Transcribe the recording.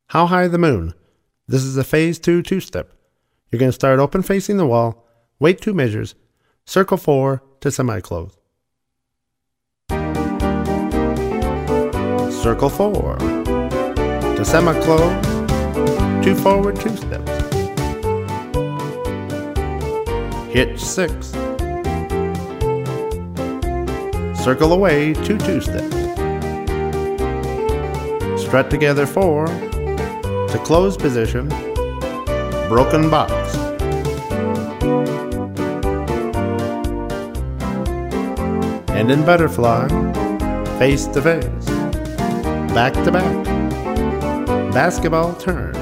How High the Moon. This is a phase 2 two-step. You're going to start open facing the wall, wait 2 measures, circle 4 to semi-close. Circle 4 to semi-close, 2 forward 2 steps. Hitch 6. Circle away 2 2-steps. Strut together 4 to close position, broken box. And in butterfly, face to face, back to back, basketball turn.